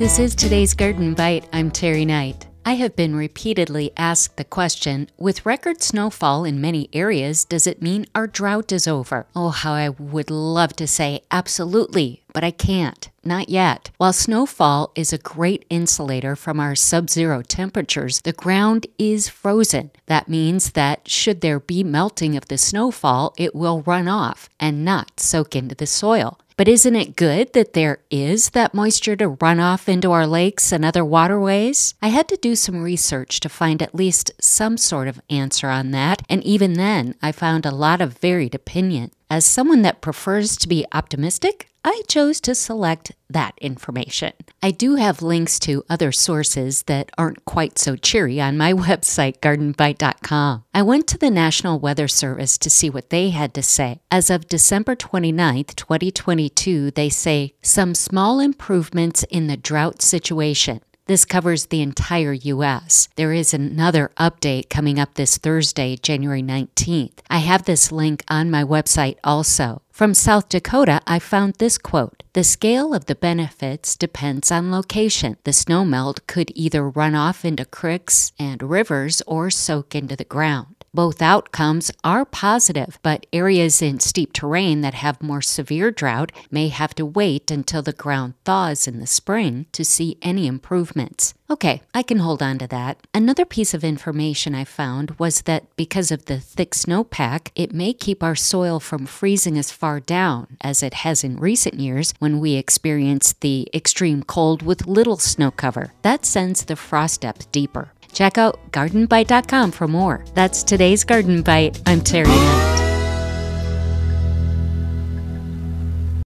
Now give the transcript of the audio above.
This is today's Garden Bite. I'm Terry Knight. I have been repeatedly asked the question, with record snowfall in many areas, does it mean our drought is over? Oh, how I would love to say absolutely, but I can't. Not yet. While snowfall is a great insulator from our sub-zero temperatures, the ground is frozen. That means that should there be melting of the snowfall, it will run off and not soak into the soil. But isn't it good that there is that moisture to run off into our lakes and other waterways? I had to do some research to find at least some sort of answer on that, and even then, I found a lot of varied opinion. As someone that prefers to be optimistic, I chose to select that information. I do have links to other sources that aren't quite so cheery on my website, gardenbite.com. I went to the National Weather Service to see what they had to say. As of December 29th, 2022, they say some small improvements in the drought situation. This covers the entire U.S. There is another update coming up this Thursday, January 19th. I have this link on my website also. From South Dakota, I found this quote: "The scale of the benefits depends on location. The snowmelt could either run off into creeks and rivers or soak into the ground. Both outcomes are positive, but areas in steep terrain that have more severe drought may have to wait until the ground thaws in the spring to see any improvements." Okay, I can hold on to that. Another piece of information I found was that because of the thick snowpack, it may keep our soil from freezing as far down as it has in recent years when we experienced the extreme cold with little snow cover. That sends the frost depth deeper. Check out gardenbite.com for more. That's today's Garden Bite. I'm Terry Knight.